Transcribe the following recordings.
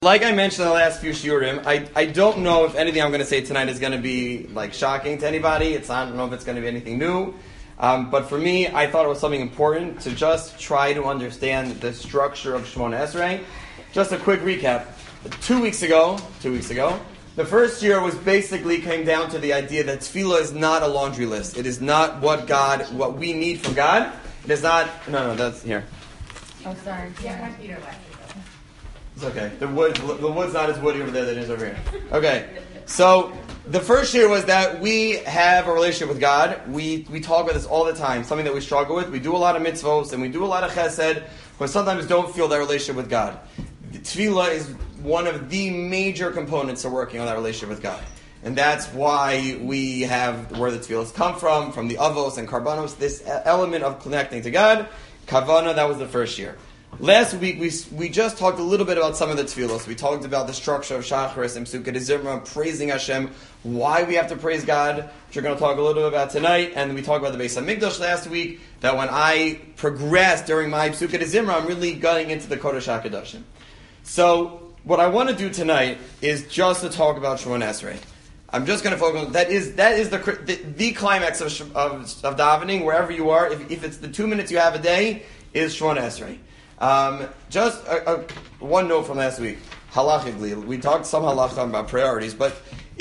Like I mentioned in the last few shiurim, I don't know if anything I'm going to say tonight is going to be like shocking to anybody. I don't know if it's going to be anything new. But for me, I thought it was something important to just try to understand the structure of Shemona Esrei. Just a quick recap. 2 weeks ago, the first year came down to the idea that tefillah is not a laundry list. It is not what we need from God. It is not. No, that's here. Oh, sorry. Yeah, Peter left. It's okay. The wood's not as woody over there than it is over here. Okay. So the first year was that we have a relationship with God. We talk about this all the time. Something that we struggle with. We do a lot of mitzvos and we do a lot of chesed, but sometimes don't feel that relationship with God. Tefillah is one of the major components of working on that relationship with God. And that's why we have where the tefillahs come from the avos and karbanos, this element of connecting to God. Kavana, that was the first year. Last week, we just talked a little bit about some of the tefillos. We talked about the structure of Shacharis and Pesukei Zimra, praising Hashem, why we have to praise God, which we're going to talk a little bit about tonight. And we talked about the Beis HaMikdash last week, that when I progress during my Pesukei Zimra, I'm really going into the Kodesh HaKadoshim. So, what I want to do tonight is just to talk about Shemona Esrei. I'm just going to focus on that is the climax of davening, wherever you are. If it's the 2 minutes you have a day, is Shemona Esrei. Just one note from last week. Halachically, we talked some halacha about priorities, but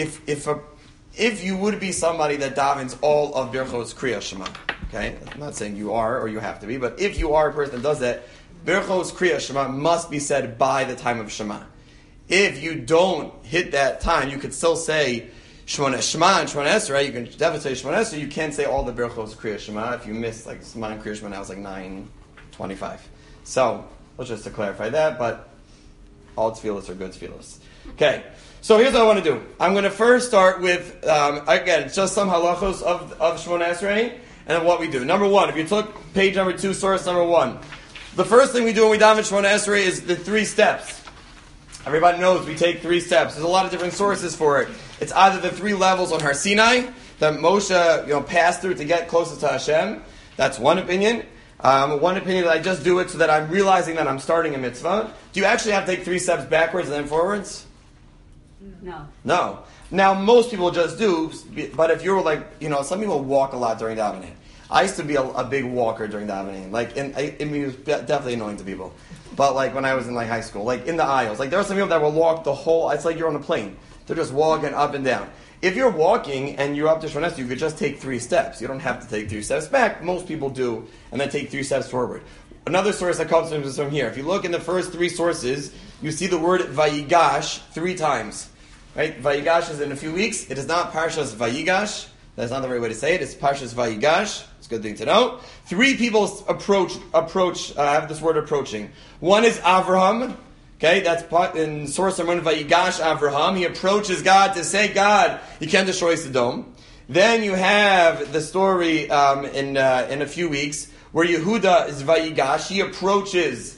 if you would be somebody that davens all of Birchos Kriya Shema, okay? I'm not saying you are or you have to be, but if you are a person that does that, Birchos Kriya Shema must be said by the time of Shema. If you don't hit that time, you could still say Shema and Shemona Esrei. You can definitely say Shemona Esrei. You can't say all the Birchos Kriya Shema. If you miss like Shema and Kriya Shema, now it's like 9:25. So, just to clarify that, but all tefillahs are good tefillahs. Okay, so here's what I want to do. I'm going to first start with, again, just some halachos of Shemona Esrei, and then what we do. Number one, if you took page number 2, source number 1, the first thing we do when we daven Shemona Esrei is the 3 steps. Everybody knows we take 3 steps. There's a lot of different sources for it. It's either the 3 levels on Har Sinai that Moshe passed through to get closer to Hashem. That's one opinion. One opinion that I just do it so that I'm realizing that I'm starting a mitzvah. Do you actually have to take 3 steps backwards and then forwards? No. Now, most people just do, but if you're like, some people walk a lot during davening. I used to be a big walker during davening. It was definitely annoying to people. But when I was in high school, in the aisles, there are some people that will walk the whole, it's like you're on a plane. They're just walking up and down. If you're walking and you're up to Shemona Esrei, you could just take 3 steps. You don't have to take 3 steps back. Most people do, and then take 3 steps forward. Another source that comes from here. If you look in the first 3 sources, you see the word Vayigash 3 times. Right? Vayigash is in a few weeks. It is not Parshas Vayigash. That's not the right way to say it. It's Parshas Vayigash. It's a good thing to know. 3 people have this word approaching. One is Avraham. Okay, that's in source number 1, Vayigash Avraham. He approaches God to say, God, you can't destroy Sodom. Then you have the story in a few weeks where Yehuda is Vayigash. He approaches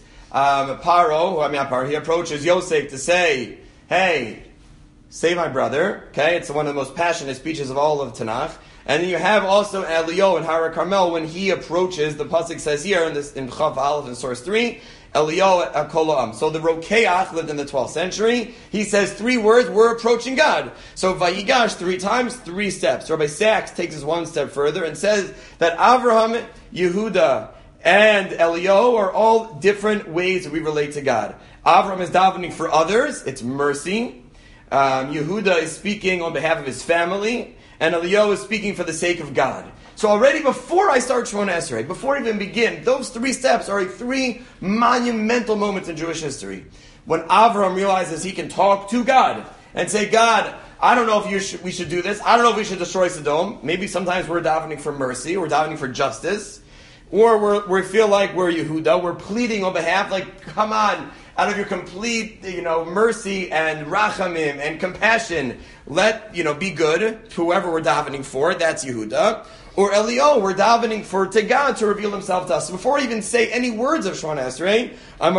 he approaches Yosef to say, hey, save my brother. Okay, it's one of the most passionate speeches of all of Tanakh. And then you have also Eliyahu in Har Carmel when he approaches, the pasuk says here in Chav Aleph in source 3, Eliyahu Kol Ha'am. So the Rokeach lived in the 12th century. He says 3 words, we're approaching God. So Vayigash 3 times, 3 steps. Rabbi Sachs takes us 1 step further and says that Avraham, Yehuda, and Eliyahu are all different ways that we relate to God. Avraham is davening for others, it's mercy. Yehuda is speaking on behalf of his family, and Eliyahu is speaking for the sake of God. So already before I start Shemona Esrei, before I even begin, those 3 steps are 3 monumental moments in Jewish history. When Avraham realizes he can talk to God and say, God, I don't know if we should do this. I don't know if we should destroy Sodom. Maybe sometimes we're davening for mercy, we're davening for justice, or we feel like we're Yehuda, we're pleading on behalf, come on, out of your complete, mercy and rachamim and compassion, be good to whoever we're davening for. That's Yehuda. Or Eliyahu, we're davening to God to reveal Himself to us. So before I even say any words of Shemona Esrei,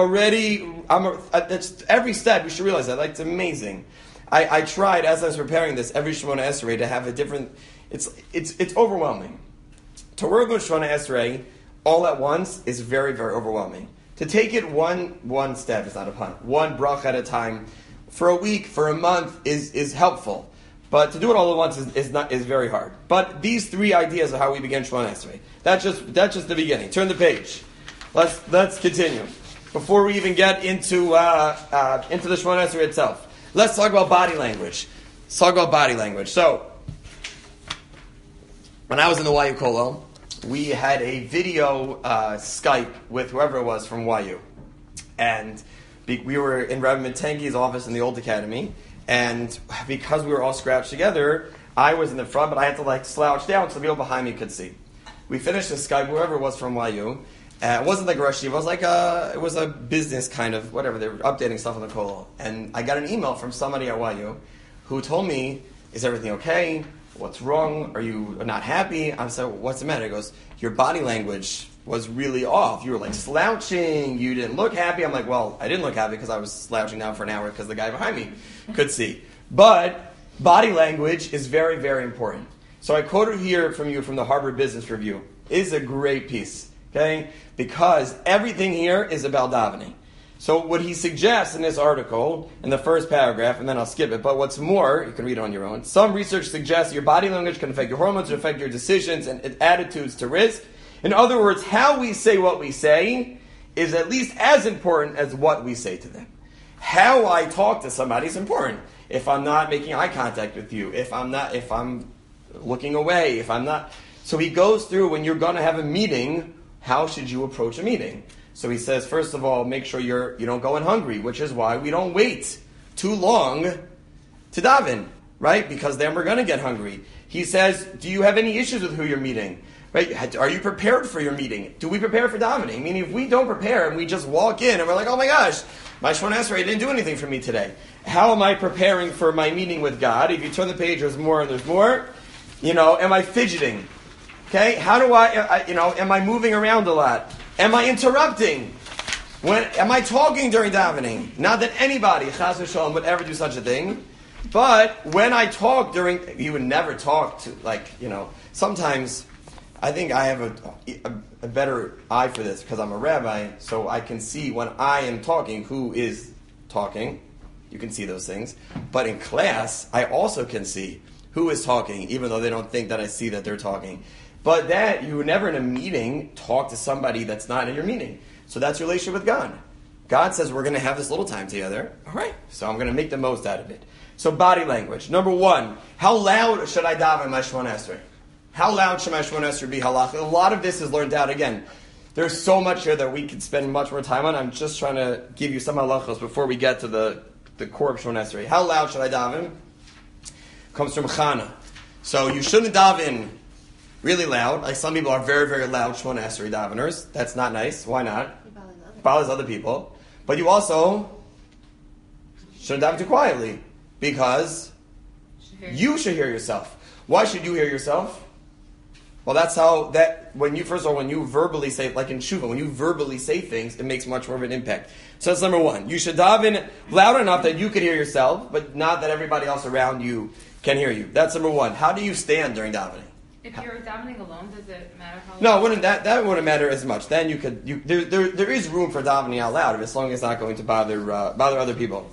that's every step. You should realize that. It's amazing. I tried as I was preparing this every Shemona Esrei to have a different. It's overwhelming. To work with Shemona Esrei all at once is very, very overwhelming. to take it one step, it's not a pun, one bracha at a time, for a week, for a month, is helpful. But to do it all at once is very hard. But these three ideas are how we begin Shemona Esrei. That's just the beginning. Turn the page. Let's continue. Before we even get into the Shemona Esrei itself, let's talk about body language. So, when I was in the YU Kollel, we had a video Skype with whoever it was from YU, and we were in Rabbi Matenki's office in the old academy. And because we were all scratched together, I was in the front, but I had to slouch down so the people behind me could see. We finished the Skype, whoever it was from YU. It wasn't like a Rosh Yeshiva, it was a business kind of, whatever, they were updating stuff on the Kollel. And I got an email from somebody at YU who told me, is everything okay? What's wrong? Are you not happy? I said, what's the matter? He goes, your body language was really off. You were slouching. You didn't look happy. I'm like, well, I didn't look happy because I was slouching down for an hour because the guy behind me could see. But body language is very, very important. So I quoted here from the Harvard Business Review. It is a great piece, okay? Because everything here is about davening. So what he suggests in this article, in the first paragraph, and then I'll skip it, but what's more, you can read it on your own, some research suggests your body language can affect your hormones, can affect your decisions and attitudes to risk. In other words, how we say what we say is at least as important as what we say to them. How I talk to somebody is important. If I'm not making eye contact with you, if I'm looking away, if I'm not... So he goes through, when you're going to have a meeting, how should you approach a meeting? So he says, first of all, make sure you don't go in hungry, which is why we don't wait too long to daven, right? Because then we're going to get hungry. He says, do you have any issues with who you're meeting? Right? Are you prepared for your meeting? Do we prepare for davening? Meaning, if we don't prepare and we just walk in and we're like, oh my gosh, my Shemona Esrei didn't do anything for me today. How am I preparing for my meeting with God? If you turn the page, there's more and there's more. Am I fidgeting? Okay? How do am I moving around a lot? Am I interrupting? Am I talking during davening? Not that anybody, chas v'shalom, would ever do such a thing. But when I talk you would never talk to, sometimes... I think I have a better eye for this because I'm a rabbi, so I can see when I am talking who is talking. You can see those things. But in class, I also can see who is talking, even though they don't think that I see that they're talking. But that, you would never in a meeting talk to somebody that's not in your meeting. So that's your relationship with God. God says we're going to have this little time together. All right. So I'm going to make the most out of it. So body language. Number one, how loud should I daven my Shemona Esrei? How loud should my Shemona Esrei be halacha? A lot of this is learned out. Again, there's so much here that we could spend much more time on. I'm just trying to give you some halachos before we get to the core of Shemona Esrei. How loud should I daven? Comes from Chana. So you shouldn't daven really loud. Some people are very, very loud Shemona Esrei daveners. That's not nice. Why not? It bothers other people. But you also shouldn't daven too quietly because you should hear yourself. Why should you hear yourself? Well, that's when you verbally say, like in Shuvah, when you verbally say things, it makes much more of an impact. So that's number one. You should daven loud enough that you can hear yourself, but not that everybody else around you can hear you. That's number one. How do you stand during davening? If you're davening alone, does it matter how loud? No, that wouldn't matter as much. Then there is room for davening out loud, as long as it's not going to bother other people.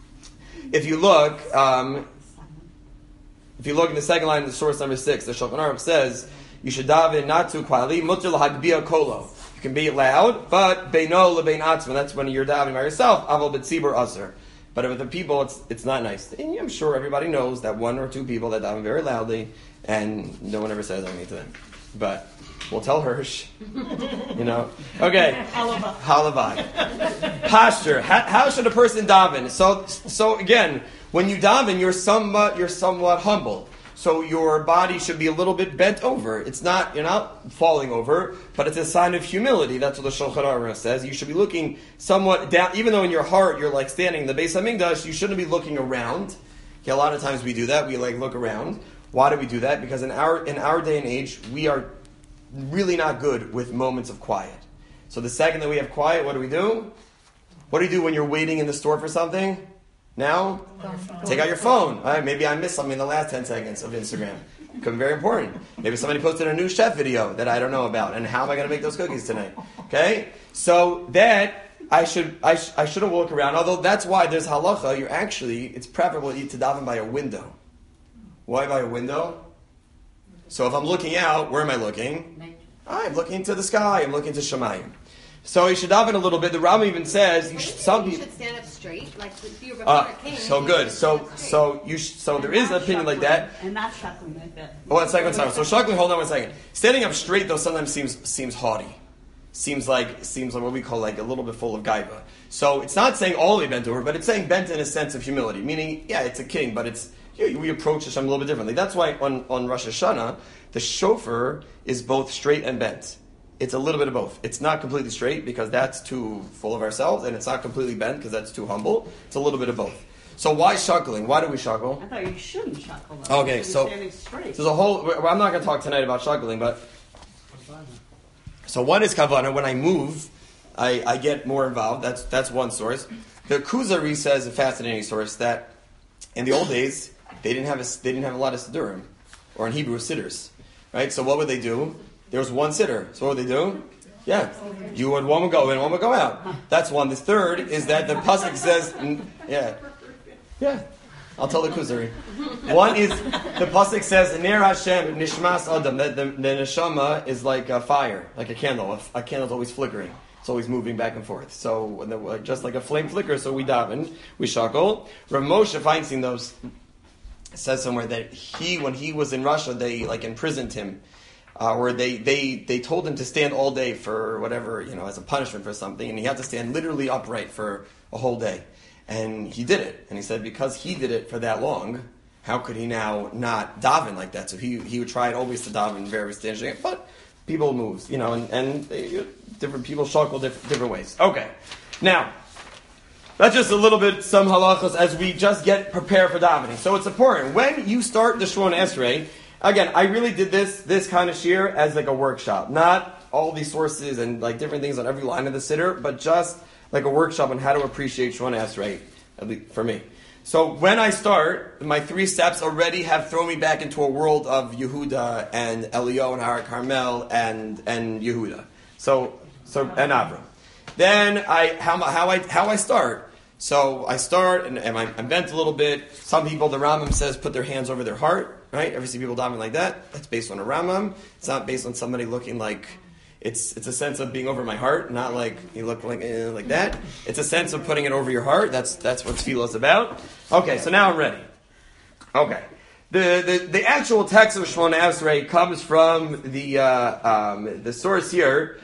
If you look in the second line of the source number 6, the Shulchan Aruch says, you should daven not too quietly. Mutar l'hagbia kolo. You can be loud, but beino lebein atzma. That's when you're davening by yourself. Aval b'tzibur aser. But with the people, it's not nice. And I'm sure everybody knows that one or two people that daven very loudly, and no one ever says anything to them. But we'll tell Hirsch. Okay. Halavai. Posture. How should a person daven? So again, when you daven, you're somewhat humble. So your body should be a little bit bent over. You're not falling over, but it's a sign of humility. That's what the Shulchan Aruch says. You should be looking somewhat down, even though in your heart you're like standing in the Beis Hamikdash. You shouldn't be looking around. Okay, a lot of times we do that. We look around. Why do we do that? Because in our day and age, we are really not good with moments of quiet. So the second that we have quiet, what do we do? What do you do when you're waiting in the store for something? Now, take out your phone. All right, maybe I missed something in the last 10 seconds of Instagram. Could be very important. Maybe somebody posted a new chef video that I don't know about, and how am I going to make those cookies tonight? Okay, so that I shouldn't walk around. Although that's why there's halacha. It's preferable to daven by a window. Why by a window? So if I'm looking out, where am I looking? I'm looking to the sky. I'm looking to Shemayim. So you should daven a little bit. The Rambam even says You should stand up straight, like if you were before a king. So good. So there is an opinion like that. And not shuckling like that. One second. So shuckling. Hold on 1 second. Standing up straight though sometimes seems haughty. Seems like what we call like a little bit full of gaiva. So it's not saying all the way bent over, but it's saying bent in a sense of humility. Meaning, yeah, it's a king, but it's we approach Hashem a little bit differently. That's why on Rosh Hashanah the shofar is both straight and bent. It's a little bit of both. It's not completely straight because that's too full of ourselves, and it's not completely bent because that's too humble. It's a little bit of both. So why shuckling? Why do we shuckle? I thought you shouldn't shuckle. Though. Okay, so there's a whole. I'm not going to talk tonight about shuckling, but so one is kavanah. When I move, I get more involved. That's one source. The Kuzari says a fascinating source that in the old days they didn't have a lot of siddurim, or in Hebrew sidders, right? So what would they do? There was one sitter. So what would they do? Yeah. One would go in, one would go out. That's one. The third is that the pasuk says, yeah. I'll tell the Kuzari. One is, the pasuk says, Ner Hashem nishmas adam, that the neshama is like a fire, like a candle. A candle's always flickering. It's always moving back and forth. So, just like a flame flicker, so we daven, we shackle. Rav Moshe Feinstein, though, says somewhere that when he was in Russia, they imprisoned him. Or they told him to stand all day for whatever, as a punishment for something, and he had to stand literally upright for a whole day. And he did it. And he said because he did it for that long, how could he now not daven like that? So he would try always to daven very standing, but people moves, and different people shackle different ways. Okay. Now, that's just a little bit, some halachas as we just get prepared for davening. So it's important. When you start the Shemona Esrei, again, I really did this kind of shir as like a workshop. Not all these sources and like different things on every line of the siddur, but just like a workshop on how to appreciate Shemona Esrei, at least for me. So when I start, my 3 steps already have thrown me back into a world of Yehuda and Elio and Har Carmel and Yehuda. So and Avram. Then how I start. So I start and I'm bent a little bit. Some people, the Rambam says, put their hands over their heart. Right? Ever see people davening like that? That's based on a Rambam. It's not based on somebody looking like. It's a sense of being over my heart, not like you look like that. It's a sense of putting it over your heart. That's what tefillah is about. Okay, so now I'm ready. Okay, the actual text of Shemona Esrei comes from the source here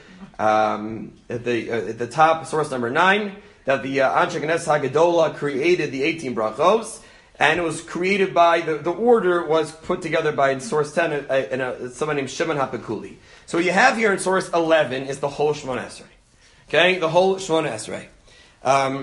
at the top, source number 9, that the Anshe Knesset Hagadola created the 18 brachos. And it was created by, the order was put together by, in source 10, someone named Shimon HaPekuli. So what you have here in source 11 is the whole Shemona Esrei. Okay? The whole Shemona Esrei.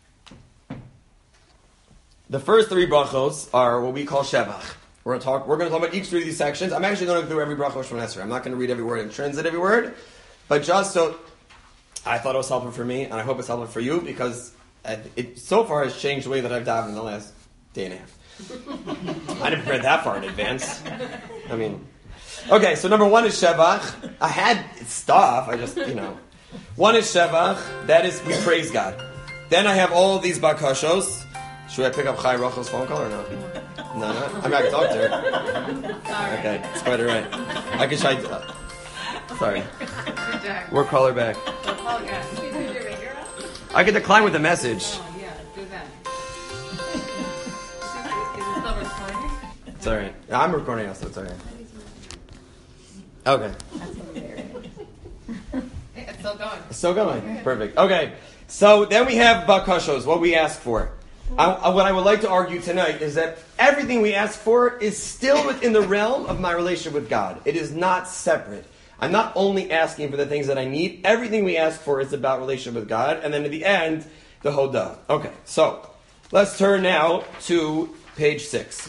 The first 3 brachos are what we call Shevach. We're going to talk about each 3 of these sections. I'm actually going to go through every bracha of Shemona Esrei. I'm not going to read every word and translate every word. But just so, I thought it was helpful for me, and I hope it's helpful for you, because it so far has changed the way that I've davened in the last day and a half. I didn't prepare that far in advance. I mean, okay, so number 1 is Shevach. I had stuff, I just, One is Shevach, that is, we praise God. Then I have all of these bakashos. Should I pick up Chai Rachel's phone call or no? No. I'm not going to talk to her. Sorry. Okay, it's quite alright. I can try. Sorry. Good job. We'll call her back. So call again. I can decline with a message. Oh, yeah, do that. Is it still recording? It's alright. I'm recording also, it's alright. Okay. It's still going. It's still going. Perfect. Okay. So then we have bakashos, what we ask for. What I would like to argue tonight is that everything we ask for is still within the realm of my relationship with God. It is not separate. I'm not only asking for the things that I need. Everything we ask for is about relationship with God. And then at the end, the Hodah. Okay, so let's turn now to page 6.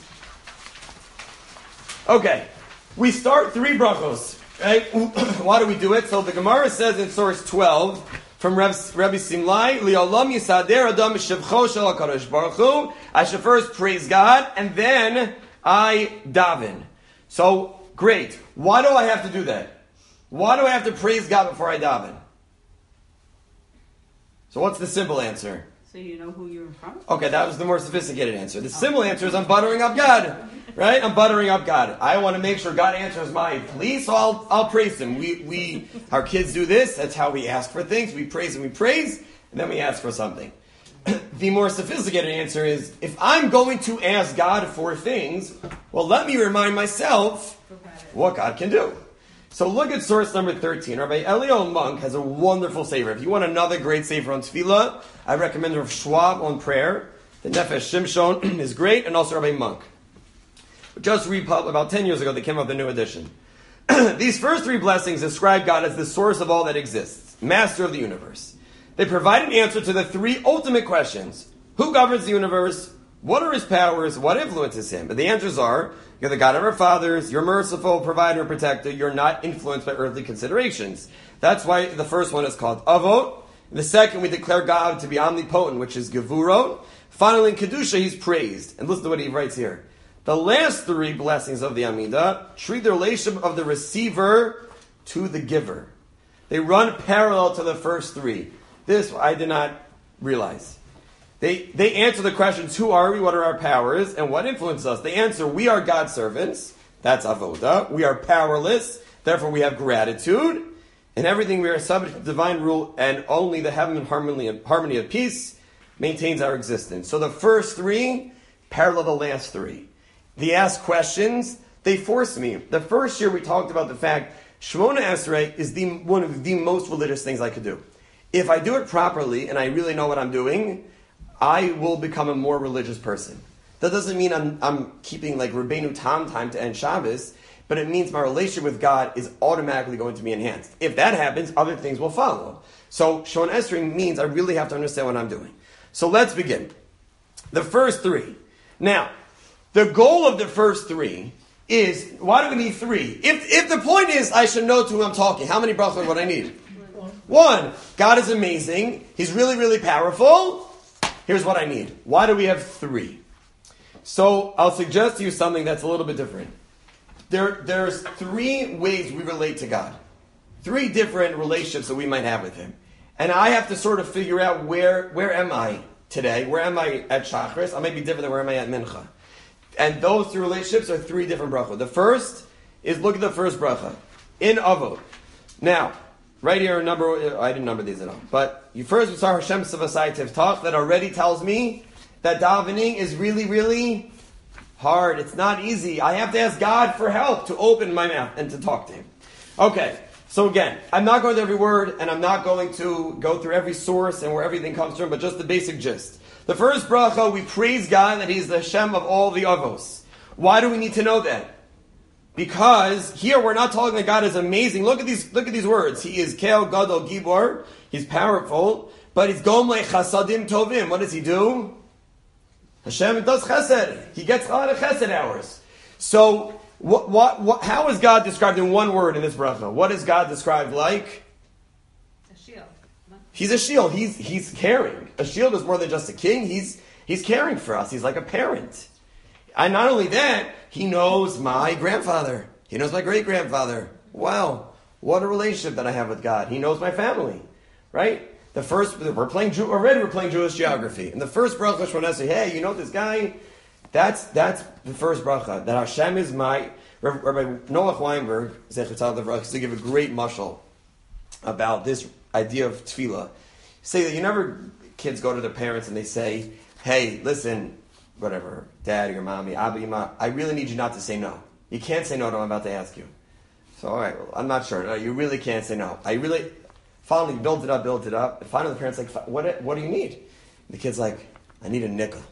Okay, we start 3 brachos. Right? Why do we do it? So the Gemara says in source 12, from Rabbi Simlai, Li'olam yisader adam shevcho shel HaKadosh Baruch Hu. I should first praise God, and then I daven. So, great. Why do I have to do that? Why do I have to praise God before I daven? So what's the simple answer? So you know who you're in front of? Okay, that was the more sophisticated answer. The simple answer is I'm buttering up God. Right? I'm buttering up God. I want to make sure God answers my plea, so I'll praise Him. Our kids do this. That's how we ask for things. We praise and then we ask for something. The more sophisticated answer is, if I'm going to ask God for things, well, let me remind myself what God can do. So look at source number 13. Rabbi Elio Monk has a wonderful sefer. If you want another great sefer on tefillah, I recommend Rav Schwab on prayer. The Nefesh Shimshon is great, and also Rabbi Monk. Just about 10 years ago, they came up with a new edition. These first three blessings describe God as the source of all that exists, master of the universe. They provide an answer to the three ultimate questions. Who governs the universe? What are His powers? What influences Him? But the answers are, you're the God of our fathers, you're merciful, provider, and protector, you're not influenced by earthly considerations. That's why the first one is called Avot. The second, we declare God to be omnipotent, which is Gevurot. Finally, in Kedusha, He's praised. And listen to what he writes here. The last three blessings of the Amidah treat the relationship of the receiver to the giver. They run parallel to the first three. This I did not realize. They answer the questions, who are we, what are our powers, and what influences us? They answer, we are God's servants. That's avoda. We are powerless. Therefore, we have gratitude. In everything, we are subject to divine rule, and only the heaven and harmony of peace maintains our existence. So the first three parallel the last three. They ask questions. They force me. The first year, we talked about the fact Shemona Esrei is one of the most religious things I could do. If I do it properly and I really know what I'm doing, I will become a more religious person. That doesn't mean I'm keeping like Rabbeinu Tam time to end Shabbos, but it means my relationship with God is automatically going to be enhanced. If that happens, other things will follow. So Shemona Esrei means I really have to understand what I'm doing. So let's begin. The first three. Now, the goal of the first three is, why do we need three? If the point is I should know to whom I'm talking, how many brachot would I need? One. God is amazing. He's really, really powerful. Here's what I need. Why do we have three? So I'll suggest to you something that's a little bit different. There's three ways we relate to God. Three different relationships that we might have with Him. And I have to sort of figure out where am I today? Where am I at Shachris? I might be different than where am I at Mincha. And those three relationships are three different brachot. The first is, look at the first bracha. In Avot. Now, right here, I didn't number these at all. But you first saw Hashem Savasai Tivtach, that already tells me that davening is really, really hard. It's not easy. I have to ask God for help to open my mouth and to talk to Him. Okay, so again, I'm not going to every word, and I'm not going to go through every source and where everything comes from, but just the basic gist. The first bracha, we praise God that He's the Hashem of all the avos. Why do we need to know that? Because here we're not talking that God is amazing. Look at these words. He is Kel Gadol Gibor. He's powerful, but He's Gomle Chasadim Tovim. What does He do? Hashem does Chesed. He gets a lot of Chesed hours. So, how is God described in one word in this bracha? What is God described like? A shield. He's a shield. He's caring. A shield is more than just a king. He's caring for us. He's like a parent. And not only that, He knows my grandfather. He knows my great-grandfather. Wow. What a relationship that I have with God. He knows my family. Right? We're playing Jewish geography. And the first bracha, Shemona Esrei, hey, you know this guy? That's the first bracha. That Hashem is my... Rabbi Noach Weinberg, Zechat Tzaddik, used to give a great mashal about this idea of tefillah. Say that kids go to their parents and they say, hey, listen, whatever, daddy or mommy, abba, yima, I really need you not to say no. You can't say no to what I'm about to ask you. So, all right, well, I'm not sure. No, you really can't say no. Finally built it up. And finally the parent's like, what do you need? And the kid's like, I need a nickel.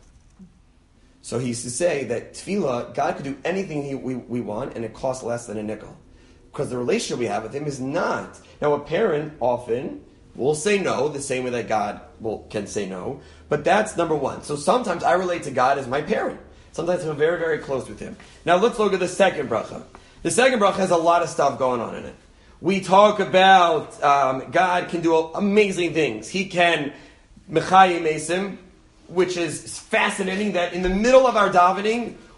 So he used to say that tefillah, God could do anything we want, and it costs less than a nickel. Because the relationship we have with Him is not. Now, a parent often will say no, the same way that God can say no. But that's number one. So sometimes I relate to God as my parent. Sometimes I'm very, very close with Him. Now let's look at the second bracha. The second bracha has a lot of stuff going on in it. We talk about God can do amazing things. He can mechayim esim, which is fascinating that in the middle of our davening,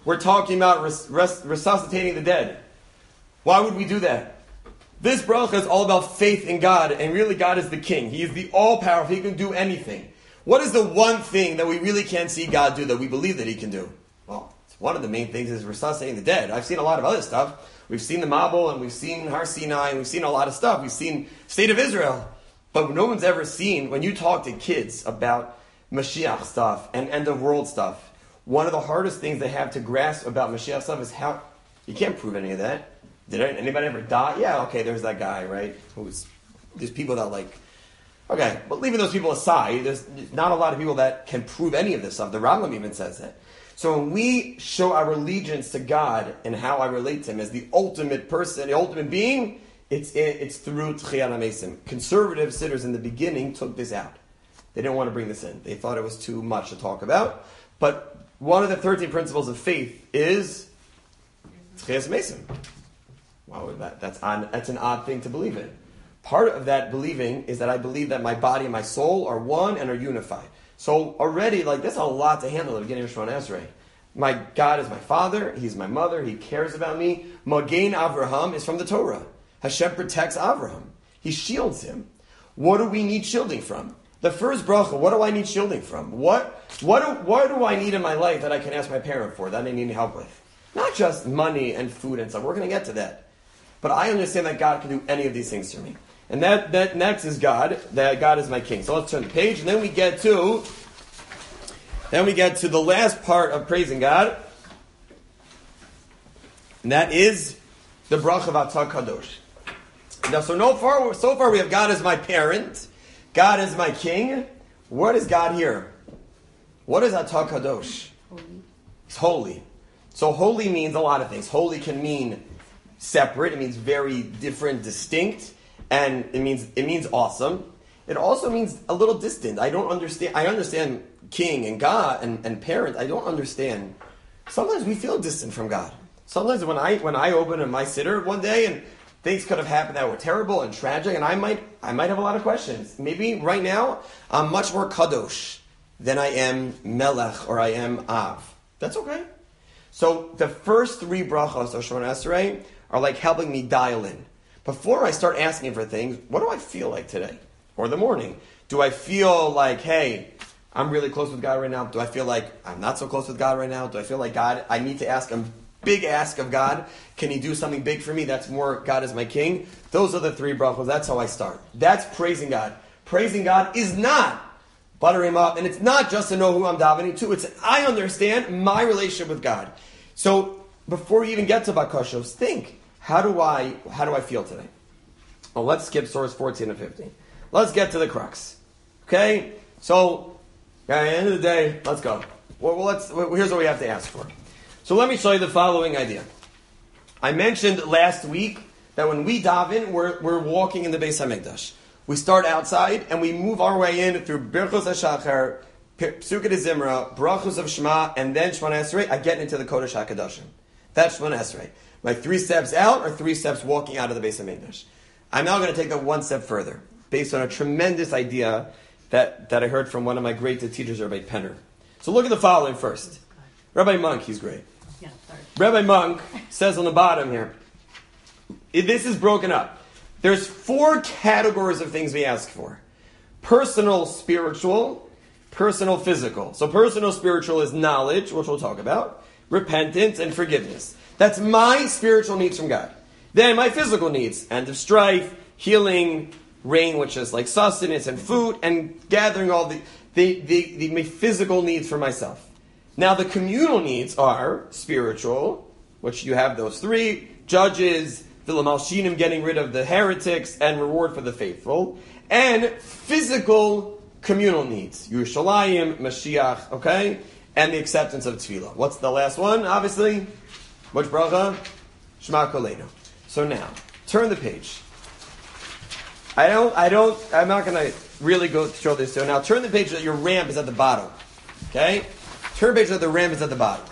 we're talking about resuscitating the dead. Why would we do that? This bracha is all about faith in God, and really God is the king. He is the all-powerful. He can do anything. What is the one thing that we really can't see God do that we believe that He can do? Well, one of the main things is resuscitating the dead. I've seen a lot of other stuff. We've seen the Mabul, and we've seen Har Sinai, and we've seen a lot of stuff. We've seen State of Israel. But no one's ever seen, when you talk to kids about Mashiach stuff and end of world stuff, one of the hardest things they have to grasp about Mashiach stuff is how, you can't prove any of that. Did anybody ever die? Yeah, okay, there's that guy, right? There's people that okay, but leaving those people aside, there's not a lot of people that can prove any of this stuff. The Rambam even says that. So when we show our allegiance to God and how I relate to Him as the ultimate person, the ultimate being, it's through Tchiyat HaMesim. Conservative sitters in the beginning took this out. They didn't want to bring this in. They thought it was too much to talk about. But one of the 13 principles of faith is Tchiyat HaMesim. Wow, that's an odd thing to believe in. Part of that believing is that I believe that my body and my soul are one and are unified. So already, that's a lot to handle at the beginning of Shemona Esrei. My God is my father, He's my mother, He cares about me. Magen Avraham is from the Torah. Hashem protects Avraham. He shields him. What do we need shielding from? The first bracha, what do I need shielding from? What do I need in my life that I can ask my parent for, that I need help with? Not just money and food and stuff. We're going to get to that. But I understand that God can do any of these things for me. And that next is God, that God is my king. So let's turn the page, and then we get to the last part of praising God. And that is the bracha of Atah Kadosh. Now, so far we have God as my parent, God is my king. What is God here? What is Atah Kadosh? Holy. It's holy. So holy means a lot of things. Holy can mean separate. It means very different, distinct, and it means awesome. It also means a little distant. I understand king and God and parent. I don't understand. Sometimes we feel distant from God. Sometimes when I open my siddur one day and things could have happened that were terrible and tragic, and I might have a lot of questions. Maybe right now I'm much more kadosh than I am melech or I am av. That's okay. So the first three brachos of Shemona Esrei are like helping me dial in. Before I start asking for things, what do I feel like today? Or the morning? Do I feel like, hey, I'm really close with God right now? Do I feel like I'm not so close with God right now? Do I feel like God, I need to ask a big ask of God? Can He do something big for me? That's more God is my king. Those are the three brachos. That's how I start. That's praising God. Praising God is not butter Him up, and it's not just to know who I'm davening to. It's I understand my relationship with God. So before you even get to Bakashos, think, how do I feel today? Well, let's skip source 14 and 15. Let's get to the crux. Okay? So, at the end of the day, let's go. Here's what we have to ask for. So let me show you the following idea. I mentioned last week that when we daven, we're walking in the Beis HaMikdash. We start outside and we move our way in through Birchos HaShachar, Psukei Zimra, Brachos of Shema, and then Shemona Esrei. I get into the Kodesh HaKadoshim. That's Shemona Esrei. My 3 steps out are 3 steps walking out of the Beis HaMikdash. I'm now going to take that one step further, based on a tremendous idea that I heard from one of my great teachers, Rabbi Penner. So look at the following first. Rabbi Monk, he's great. Yeah, sorry. Rabbi Monk says on the bottom here, this is broken up. There's 4 categories of things we ask for. Personal spiritual, personal physical. So personal spiritual is knowledge, which we'll talk about, repentance, and forgiveness. That's my spiritual needs from God. Then my physical needs, end of strife, healing, rain, which is like sustenance and food, and gathering all the physical needs for myself. Now the communal needs are spiritual, which you have those 3, judges, Vilam Alshinim, getting rid of the heretics, and reward for the faithful, and physical communal needs, Yerushalayim, Mashiach, okay, and the acceptance of tefillah. What's the last one? Obviously, which bracha? Shema Kolenu. So now, turn the page. I'm not going to really go show this to you. Now turn the page that your ramp is at the bottom. Okay? Turn the page that the ramp is at the bottom.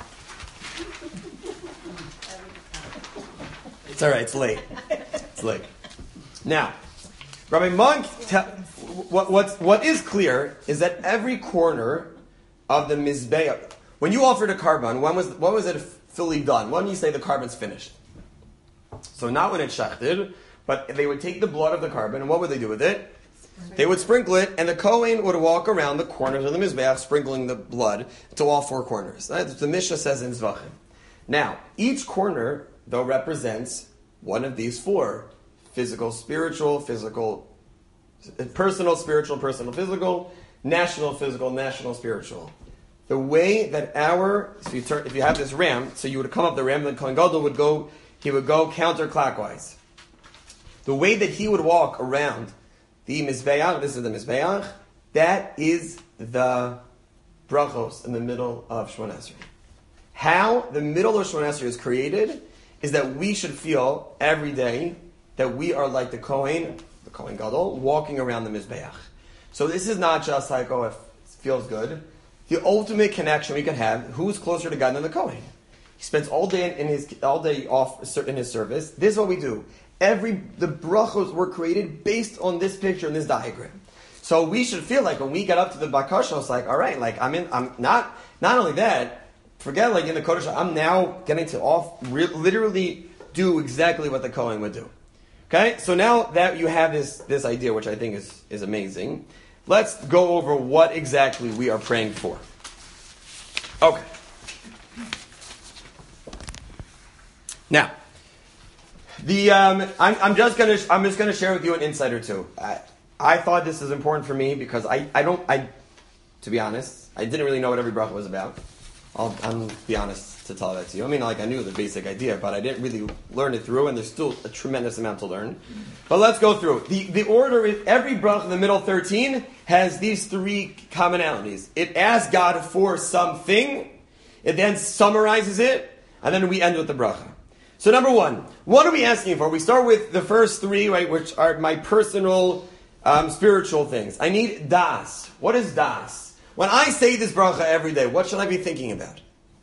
It's alright, it's late. It's late. Now, Rabbi Monk, what is clear is that every corner of the Mizbeach, when you offered a carbon, what was it fully done. When you say the carbon's finished. So not when it's shechted, but they would take the blood of the carbon, and what would they do with it? They would sprinkle it, and the Kohen would walk around the corners of the Mizbeach, sprinkling the blood to all four corners. That's what the Mishnah says in Zvachim. Now, each corner, though, represents one of these four: physical, spiritual, personal, spiritual, personal, physical, national, physical, national, spiritual. The way that if you have this ram, so you would come up the ram, and the Kohen Gadol would go counterclockwise. The way that he would walk around the Mizbeach, this is the Mizbeach, that is the brachos in the middle of Shemona Esrei. How the middle of Shemona Esrei is created is that we should feel every day that we are like the Kohen Gadol, walking around the Mizbeach. So this is not just like, oh, it feels good. The ultimate connection we can have, who's closer to God than the Kohen? He spends all day off in his service. This is what we do. The brachos were created based on this picture and this diagram. So we should feel like when we get up to the bakasha, it's like, all right, like I'm not only that, forget like in the Kodesh, I'm now getting to literally do exactly what the Kohen would do. Okay, so now that you have this idea, which I think is amazing, let's go over what exactly we are praying for. Okay. Now, I'm just gonna share with you an insight or two. I thought this is important for me because to be honest, I didn't really know what every bracha was about. I'll be honest to tell that to you. I mean, like I knew the basic idea, but I didn't really learn it through, and there's still a tremendous amount to learn. But let's go through. The order is every bracha in the middle 13 has these three commonalities. It asks God for something, it then summarizes it, and then we end with the bracha. So number one, what are we asking for? We start with the first three, right, which are my personal, spiritual things. I need das. What is das? When I say this bracha every day, what should I be thinking about?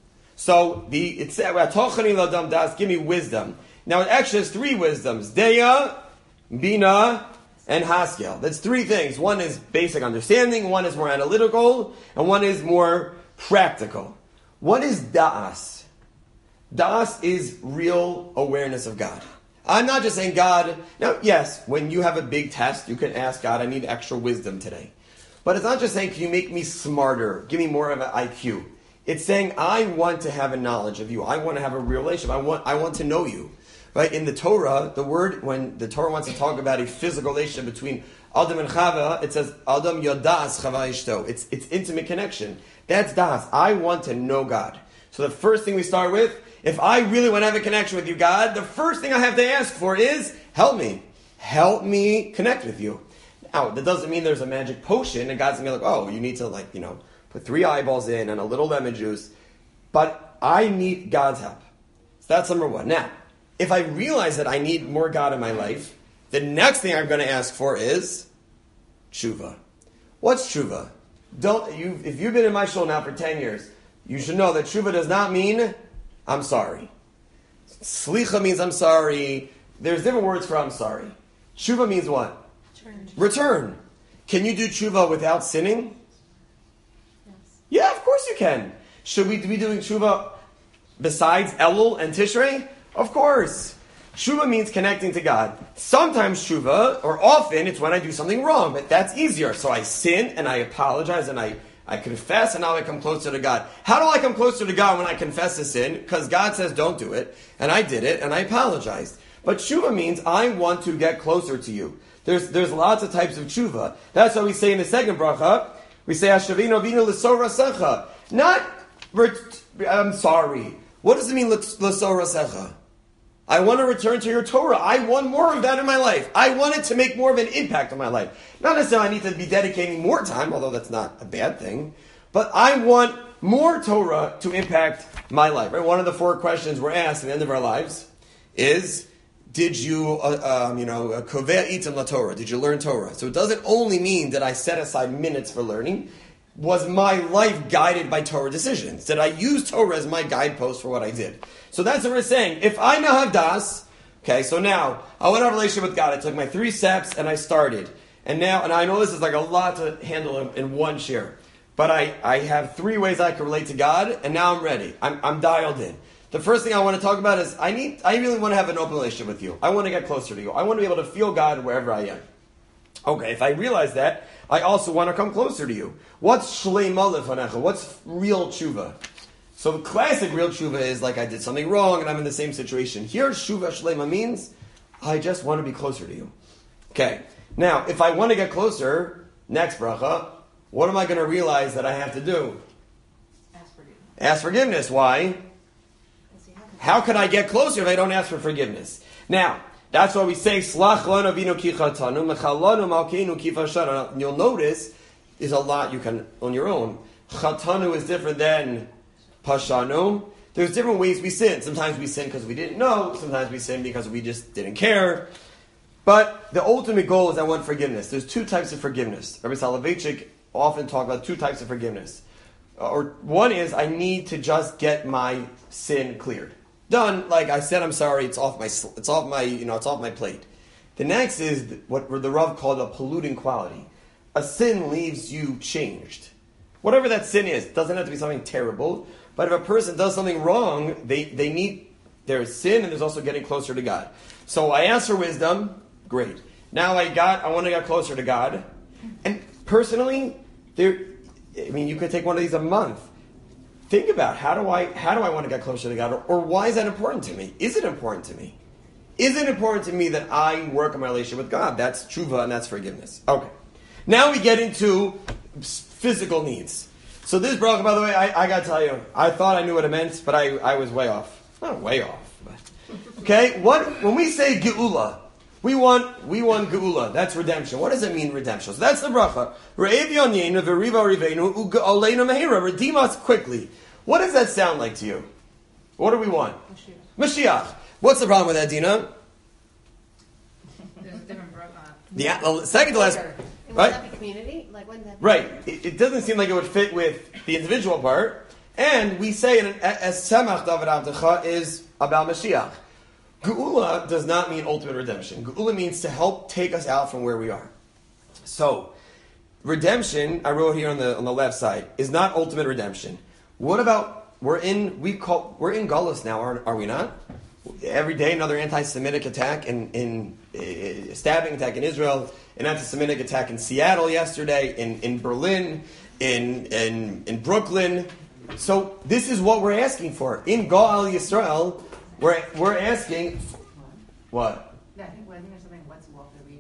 So it said, das, give me wisdom. Now it actually has three wisdoms: Deya, Bina, and Haskell. That's three things. One is basic understanding, one is more analytical, and one is more practical. What is das? Das is real awareness of God. I'm not just saying God. Now, yes, when you have a big test, you can ask God, I need extra wisdom today. But it's not just saying, can you make me smarter? Give me more of an IQ. It's saying, I want to have a knowledge of you. I want to have a real relationship. I want to know you. Right? In the Torah, when the Torah wants to talk about a physical relationship between Adam and Chava, it says, Adam yodas Chava ishto. It's intimate connection. That's das. I want to know God. So the first thing we start with, if I really want to have a connection with you, God, the first thing I have to ask for is, help me. Help me connect with you. Now, that doesn't mean there's a magic potion, and God's going to be like, oh, you need to put 3 eyeballs in and a little lemon juice. But I need God's help. So that's number one. Now, if I realize that I need more God in my life, the next thing I'm going to ask for is tshuva. What's tshuva? If you've been in my shul now for 10 years, you should know that tshuva does not mean I'm sorry. Slicha means I'm sorry. There's different words for I'm sorry. Tshuva means what? Return. Can you do tshuva without sinning? Yes. Yeah, of course you can. Should we be doing tshuva besides Elul and Tishrei? Of course. Tshuva means connecting to God. Sometimes tshuva, or often, it's when I do something wrong, but that's easier. So I sin and I apologize and I confess, and now I come closer to God. How do I come closer to God when I confess a sin? Because God says don't do it, and I did it, and I apologized. But tshuva means I want to get closer to you. There's lots of types of tshuva. That's why we say in the second bracha, we say, Hashavinu avinu l'sor rasecha. Not, I'm sorry. What does it mean, l'sor rasecha? I want to return to your Torah. I want more of that in my life. I want it to make more of an impact on my life. Not necessarily I need to be dedicating more time, although that's not a bad thing. But I want more Torah to impact my life. Right? One of the 4 questions we're asked at the end of our lives is, did you, kovea item la Torah? Did you learn Torah? So it doesn't only mean that I set aside minutes for learning. Was my life guided by Torah decisions? Did I use Torah as my guidepost for what I did? So that's what we're saying. If I now have das, okay, so now I want to have a relationship with God. I took my 3 steps and I started. And I know this is like a lot to handle in one share. But I have 3 ways I can relate to God, and now I'm ready. I'm dialed in. The first thing I want to talk about is I really want to have an open relationship with you. I want to get closer to you. I want to be able to feel God wherever I am. Okay, if I realize that, I also want to come closer to you. What's shleima lefanecha? What's real tshuva? So the classic real tshuva is like I did something wrong and I'm in the same situation. Here, tshuva shleima means I just want to be closer to you. Okay, now if I want to get closer, next bracha, what am I going to realize that I have to do? Ask forgiveness. Why? How can I get closer if I don't ask for forgiveness? Now, that's why we say, Slach lanu avinu ki chatanu, mechalanu malkeinu ki fashanu. You'll notice, there's a lot you can, on your own. Chatanu is different than pashanu. There's different ways we sin. Sometimes we sin because we didn't know. Sometimes we sin because we just didn't care. But the ultimate goal is I want forgiveness. There's two types of forgiveness. Rabbi Soloveitchik often talk about two types of forgiveness. Or one is I need to just get my sin cleared. Done. Like I said, I'm sorry. It's off my plate. The next is what the Rav called a polluting quality. A sin leaves you changed. Whatever that sin is, it doesn't have to be something terrible. But if a person does something wrong, there's sin and there's also getting closer to God. So I asked for wisdom. Great. Now I want to get closer to God. And personally, you could take one of these a month. Think about how do I want to get closer to God, or why is that important to me? Is it important to me? Is it important to me that I work on my relationship with God? That's tshuva and that's forgiveness. Okay. Now we get into physical needs. So this bracha, by the way, I got to tell you, I thought I knew what it meant, but I was way off. Not way off. But, okay. When we say geula, we want geula. That's redemption. What does it mean, redemption? So that's the bracha. Redeem us quickly. What does that sound like to you? What do we want? Mashiach. What's the problem with that, Dina? There's a different bracha. Yeah, the second to last. Would Right? that be community? Like, wouldn't that be Right. It doesn't seem like it would fit with the individual part. And we say as Semach David Avdecha is about Mashiach. Geula does not mean ultimate redemption. Geula means to help take us out from where we are. So, redemption, I wrote here on the left side, is not ultimate redemption. What about we're in Gullus now, are we not? Every day another anti-Semitic attack in stabbing attack in Israel, an anti-Semitic attack in Seattle yesterday, in Berlin, in Brooklyn. So this is what we're asking for in Gal Yisrael. We're asking what? Yeah, I think there's something. What's Walter Reed?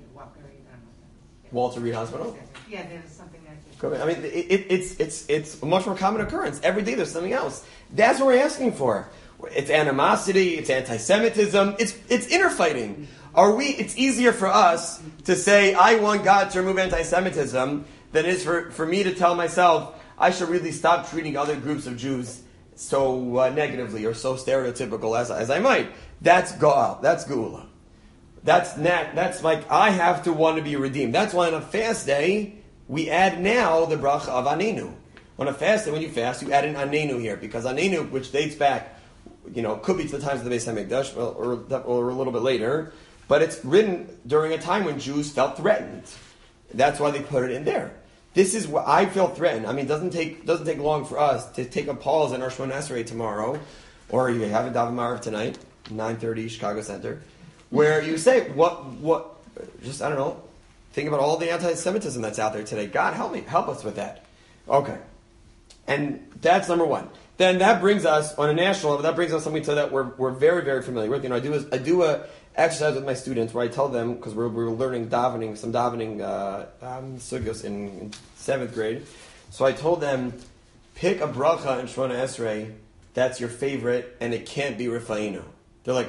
Walter Reed Hospital. Yeah, there's something there. I mean, it's a much more common occurrence. Every day there's something else. That's what we're asking for. It's animosity. It's anti-Semitism. It's inner fighting. It's easier for us to say, I want God to remove anti-Semitism than it is for me to tell myself, I should really stop treating other groups of Jews so negatively or so stereotypical as I might. That's Gaal. That's Geula. That's like, I have to want to be redeemed. That's why on a fast day, we add now the bracha of Anenu. On a fast day, when you fast, you add an Anenu here, because Anenu, which dates back, could be to the times of the Beis HaMikdash, or a little bit later, but it's written during a time when Jews felt threatened. That's why they put it in there. This is what I feel threatened. I mean, it doesn't take long for us to take a pause in our Shemona Esrei tomorrow, or you have a Daven Marav tonight, 9:30 Chicago Center, where you say, just, I don't know, think about all the anti-Semitism that's out there today. God, help us with that. Okay. And that's number one. Then that brings us, on a national level, that brings us something that we're very, very familiar with. I do a exercise with my students where I tell them, because we're learning some davening sugyos in 7th grade. So I told them, pick a bracha in Shemona Esrei that's your favorite, and it can't be Rifa'inu. They're like,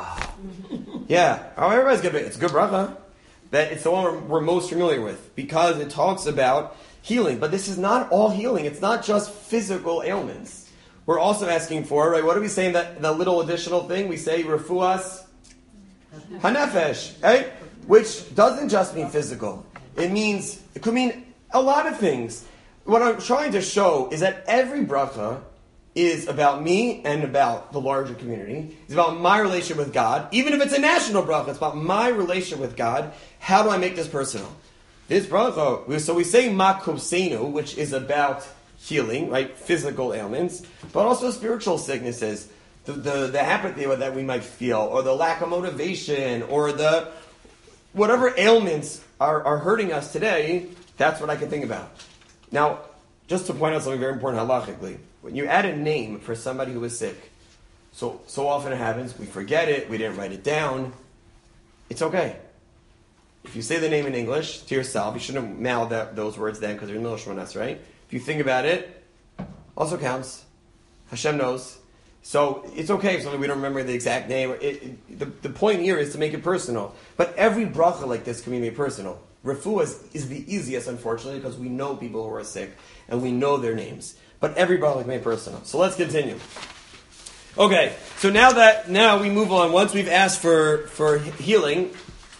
yeah. Oh, everybody's good. It's a good bracha. That it's the one we're most familiar with, because it talks about healing. But this is not all healing. It's not just physical ailments. We're also asking for, right? What do we say in that little additional thing? We say refuas hanefesh, right? Which doesn't just mean physical. It could mean a lot of things. What I'm trying to show is that every bracha is about me and about the larger community. It's about my relationship with God. Even if it's a national bracha, it's about my relationship with God. How do I make this personal? This bracha, so we say makubseinu, which is about healing, right? Physical ailments, but also spiritual sicknesses. the apathy that we might feel, or the lack of motivation, or the whatever ailments are hurting us today, that's what I can think about. Now, just to point out something very important halachically, when you add a name for somebody who is sick, so often it happens, we forget it, we didn't write it down, it's okay. If you say the name in English to yourself, you shouldn't mouth those words then because you're in Milosh Manas, right? If you think about it, also counts. Hashem knows. So it's okay if we don't remember the exact name. The point here is to make it personal. But every bracha like this can be made personal. Refuah is the easiest, unfortunately, because we know people who are sick and we know their names. But every bracha can be made personal. So let's continue. Okay, so now we move on. Once we've asked for healing,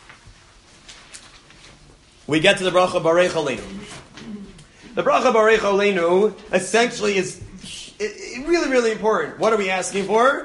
we get to the bracha Barech Aleinu. The bracha Barech Aleinu essentially is really, really important. What are we asking for?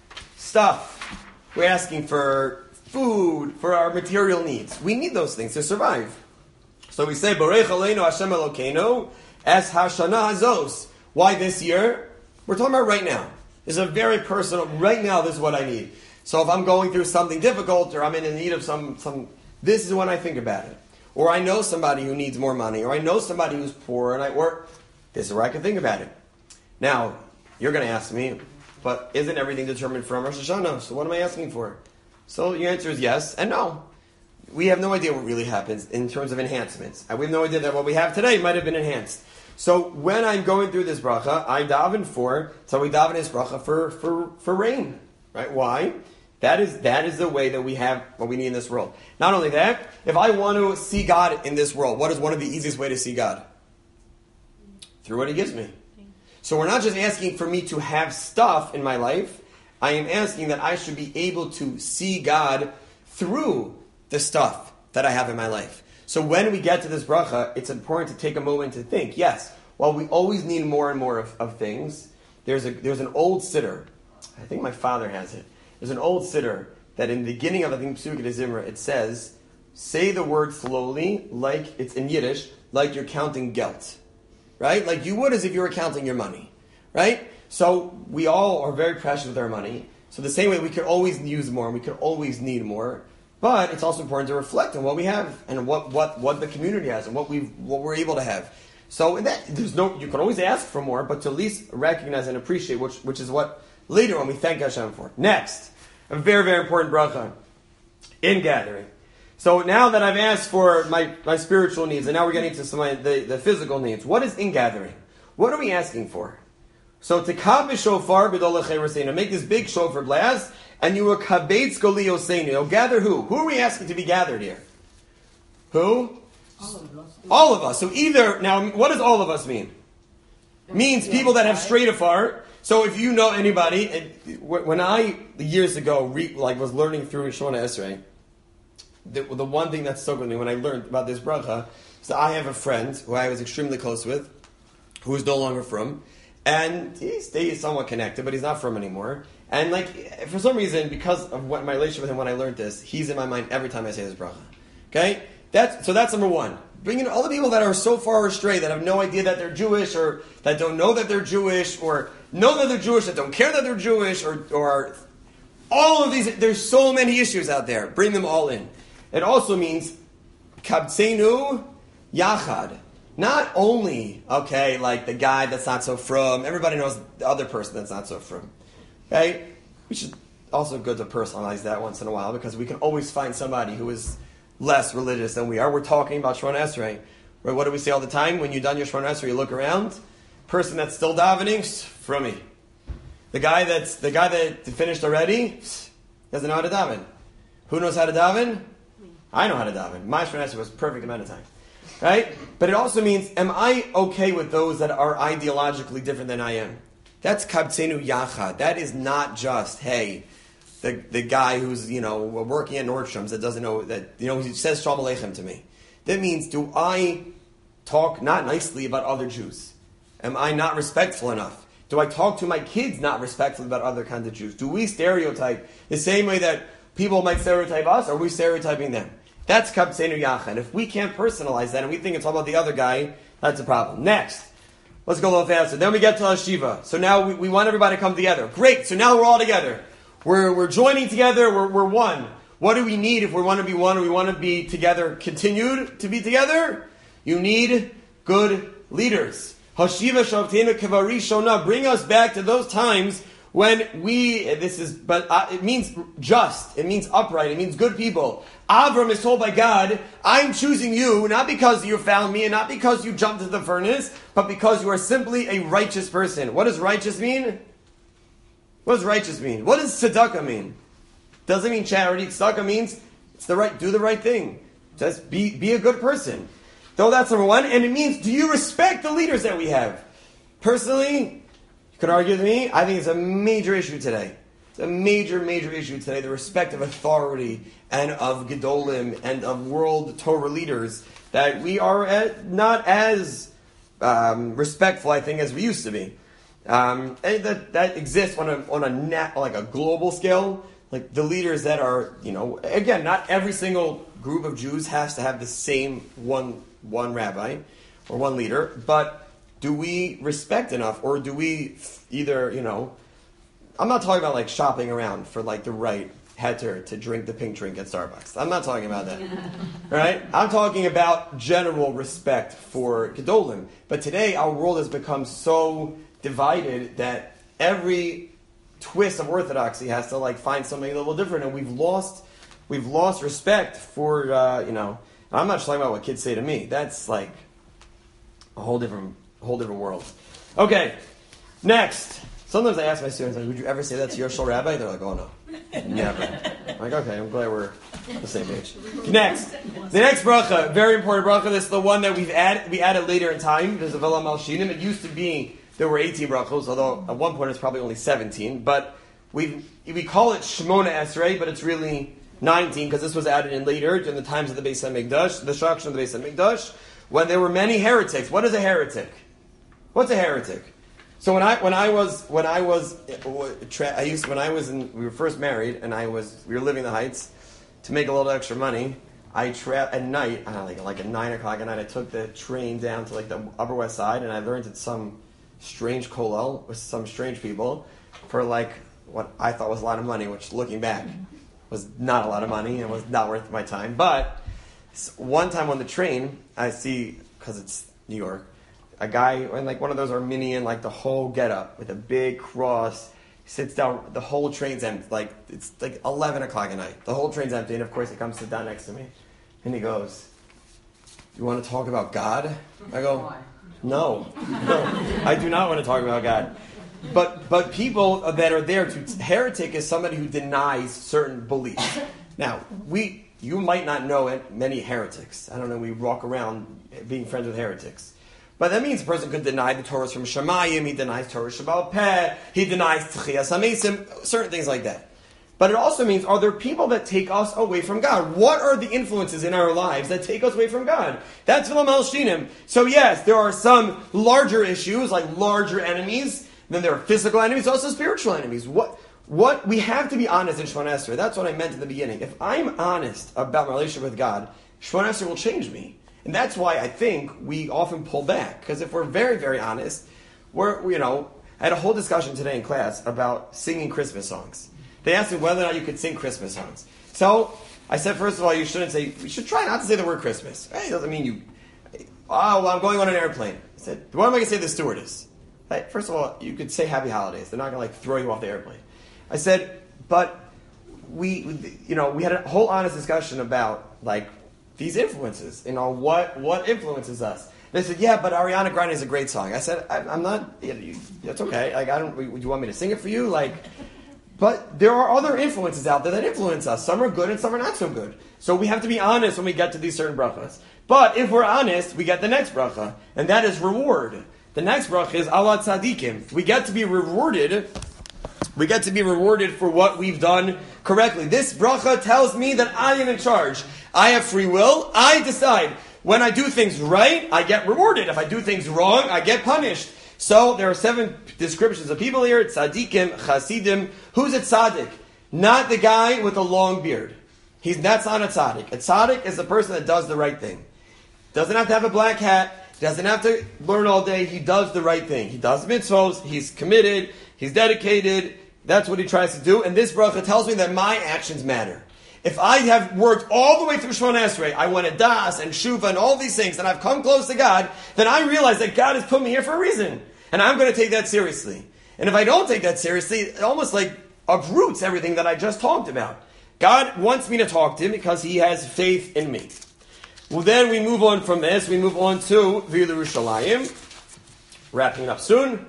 Stuff. We're asking for food, for our material needs. We need those things to survive. So we say, Barech Aleinu Hashem Elokeinu es hashana hazos. Why this year? We're talking about right now. This is a very personal, right now this is what I need. So if I'm going through something difficult, or I'm in need of some, this is when I think about it. Or I know somebody who needs more money, or I know somebody who's poor, this is where I can think about it. Now, you're going to ask me, but isn't everything determined from Rosh Hashanah? So what am I asking for? So your answer is yes and no. We have no idea what really happens in terms of enhancements. And we have no idea that what we have today might have been enhanced. So when I'm going through this bracha, I daven so we daven this bracha for rain. Right? Why? That is the way that we have what we need in this world. Not only that, if I want to see God in this world, what is one of the easiest ways to see God? Through what He gives me. So we're not just asking for me to have stuff in my life. I am asking that I should be able to see God through the stuff that I have in my life. So when we get to this bracha, it's important to take a moment to think, yes, while we always need more and more of things, there's an old siddur. I think my father has it. There's an old siddur that in the beginning of, I think, Pesukei Zimra, it says, say the word slowly, like it's in Yiddish, like you're counting gelt. Right? Like you would as if you were counting your money. Right? So we all are very precious with our money. So the same way we could always use more, we could always need more. But it's also important to reflect on what we have and what the community has and what we're able to have. So in that, you can always ask for more, but to at least recognize and appreciate, which is what later on we thank Hashem for. Next, a very, very important bracha, in gathering. So now that I've asked for my spiritual needs, and now we're getting to some of the physical needs, what is in gathering? What are we asking for? So to kav shofar b'dol lecheirasenu, make this big shofar blast, and you will kabetz goli yoseinu. You'll gather who? Who are we asking to be gathered here? Who? All of us. So either, now what does all of us mean? Means people that have strayed afar. So if you know anybody, when I, years ago, was learning through Shemona Esrei, the one thing that stuck with me when I learned about this bracha is that I have a friend who I was extremely close with, who is no longer from, and he stays somewhat connected, but he's not from anymore. And for some reason, because of what my relationship with him when I learned this, he's in my mind every time I say this bracha. Okay? That's number one. Bringing all the people that are so far astray, that have no idea that they're Jewish, or that don't know that they're Jewish, or know that they're Jewish, that don't care that they're Jewish, or all of these. There's so many issues out there. Bring them all in. It also means kabtzenu yachad. Not only, like the guy that's not so frum. Everybody knows the other person that's not so frum. Okay? We should also good to personalize that once in a while, because we can always find somebody who is less religious than we are. We're talking about Shemona Esrei. Right? What do we say all the time? When you're done your Shemona Esrei, you look around. Person that's still davening, frummy. The guy that finished already, doesn't know how to daven. Who knows how to daven? I know how to daven. My Shemona Esrei was a perfect amount of time. Right? But it also means, am I okay with those that are ideologically different than I am? That's kabtzenu yachad. That is not just, hey, the guy who's, working at Nordstrom's that doesn't know that, he says Shalom Aleichem to me. That means, do I talk not nicely about other Jews? Am I not respectful enough? Do I talk to my kids not respectfully about other kinds of Jews? Do we stereotype the same way that people might stereotype us, or are we stereotyping them? That's kabtzenu yachad. If we can't personalize that and we think it's all about the other guy, that's a problem. Next, Let's go a little faster. Then we get to Hashiva. So now we want everybody to come together. Great. So now we're all together. We're joining together. We're one. What do we need if we want to be one or we want to be together, continued to be together? You need good leaders. Hashiva Shavteinu Kevari Shona. Bring us back to those times when it means just, it means upright, it means good people. Avram is told by God, I'm choosing you, not because you found me and not because you jumped into the furnace, but because you are simply a righteous person. What does righteous mean? What does righteous mean? What does tzedakah mean? Doesn't mean charity. Tzedakah means do the right thing. Just be a good person. So that's number one. And it means, do you respect the leaders that we have? Personally, you can argue with me, I think it's a major issue today. It's a major, major issue today, the respect of authority and of Gedolim and of world Torah leaders, that we are not as respectful, I think, as we used to be. And that exists on a global scale. Like the leaders that are, again, not every single group of Jews has to have the same one rabbi or one leader, but do we respect enough, or do we either, I'm not talking about like shopping around for like the right heter to drink the pink drink at Starbucks. I'm not talking about that. Right? I'm talking about general respect for Gedolim. But today our world has become so divided that every twist of orthodoxy has to like find something a little different, and we've lost respect for I'm not just talking about what kids say to me. That's like a whole different world. Okay, next. Sometimes I ask my students, like, would you ever say that to your shul rabbi? They're like, oh no, never. I'm like, okay, I'm glad we're on the same page. Next. The next bracha, very important bracha. This is the one that we added later in time. There's a Vela Malshinim. It used to be, there were 18 brachos, although at one point it's probably only 17. But we call it Shemona Esrei, but it's really 19, because this was added in later, in the times of the Beis HaMikdash, the destruction of the Beis HaMikdash, when there were many heretics. What is a heretic? What's a heretic? So when we were first married and we were living in the Heights, to make a little extra money, at night, like at 9 o'clock at night, I took the train down to like the Upper West Side, and I learned at some strange kollel with some strange people for like what I thought was a lot of money, which looking back was not a lot of money and was not worth my time. But one time on the train, I see, because it's New York, a guy in like one of those Armenian, like the whole getup with a big cross, sits down, the whole train's empty, like it's like 11 o'clock at night. The whole train's empty, and of course he comes to sit down next to me, and he goes, "You want to talk about God?" I go, No, I do not want to talk about God. But people that are there, heretic is somebody who denies certain beliefs. Now, you might not know it, many heretics. I don't know, we walk around being friends with heretics. But that means a person could deny the Torahs from Shemayim, he denies Torah Shabbal Peh, he denies Tchias HaMesim, certain things like that. But it also means, are there people that take us away from God? What are the influences in our lives that take us away from God? That's V'la Malshinim. So yes, there are some larger issues, like larger enemies. Then there are physical enemies, also spiritual enemies. What we have to be honest in Shemona Esrei. That's what I meant in the beginning. If I'm honest about my relationship with God, Shemona Esrei will change me. And that's why I think we often pull back. Because if we're very, very honest, I had a whole discussion today in class about singing Christmas songs. They asked me whether or not you could sing Christmas songs. So I said, first of all, you should try not to say the word Christmas. Hey, it doesn't mean I'm going on an airplane. I said, what am I going to say to the stewardess? First of all, you could say happy holidays. They're not going to throw you off the airplane. I said, but we had a whole honest discussion about these influences. What influences us? They said, yeah, but Ariana Grande is a great song. I said, I'm not. That's okay. Do you want me to sing it for you? But there are other influences out there that influence us. Some are good and some are not so good. So we have to be honest when we get to these certain brachas. But if we're honest, we get the next bracha, and that is reward. The next bracha is Ala Tzadikim. We get to be rewarded. We get to be rewarded for what we've done correctly. This bracha tells me that I am in charge. I have free will. I decide. When I do things right, I get rewarded. If I do things wrong, I get punished. So there are 7 descriptions of people here. Tzadikim, Chasidim. Who's a tzaddik? Not the guy with a long beard. That's not a tzaddik. A tzaddik is the person that does the right thing. Doesn't have to have a black hat. He doesn't have to learn all day. He does the right thing. He does mitzvos. He's committed. He's dedicated. That's what he tries to do. And this bracha tells me that my actions matter. If I have worked all the way through Shemona Esrei, I went to Das and Shuva and all these things, and I've come close to God, then I realize that God has put me here for a reason. And I'm going to take that seriously. And if I don't take that seriously, it almost like uproots everything that I just talked about. God wants me to talk to him because he has faith in me. Well, then we move on from this. We move on to V'il Yerushalayim. Wrapping it up soon.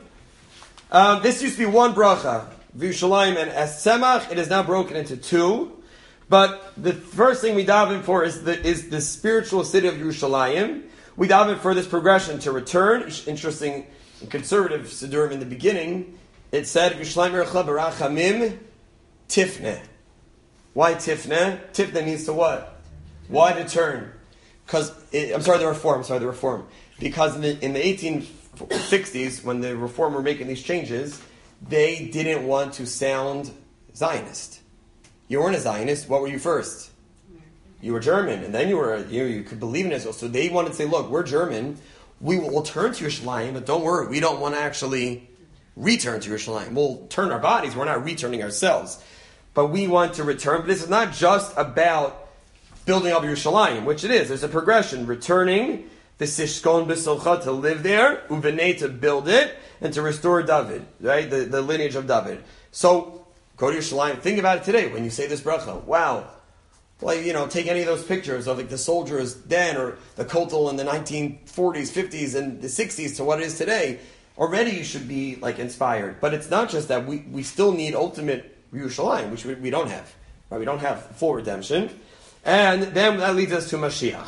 This used to be one bracha, V'Yerushalayim and Es Tzemach. It is now broken into two. But the first thing we daven for is the spiritual city of Yerushalayim. We daven for this progression to return. Interesting, conservative Siddurim in the beginning. It said, Yerushalayim Yerecha Barachamim Tifneh. Why Tifneh? Tifneh means to what? Why to turn? The Reform. Because in the 1860s, when the Reform were making these changes, they didn't want to sound Zionist. You weren't a Zionist. What were you first? You were German, and then you could believe in Israel. So they wanted to say, look, we're German. We'll turn to Yerushalayim, but don't worry, we don't want to actually return to Yerushalayim. We'll turn our bodies. We're not returning ourselves. But we want to return. But this is not just about building up Yerushalayim, which it is. There's a progression. Returning, the Sishkon B'Silcha, to live there, Uvenei, to build it, and to restore David, right? The lineage of David. So, go to Yerushalayim. Think about it today when you say this bracha. Wow. Well, take any of those pictures of the soldiers then, or the kotel in the 1940s, 50s, and the 60s to what it is today. Already you should be inspired. But it's not just that. We still need ultimate Yerushalayim, which we don't have. Right? We don't have full redemption. And then that leads us to Mashiach.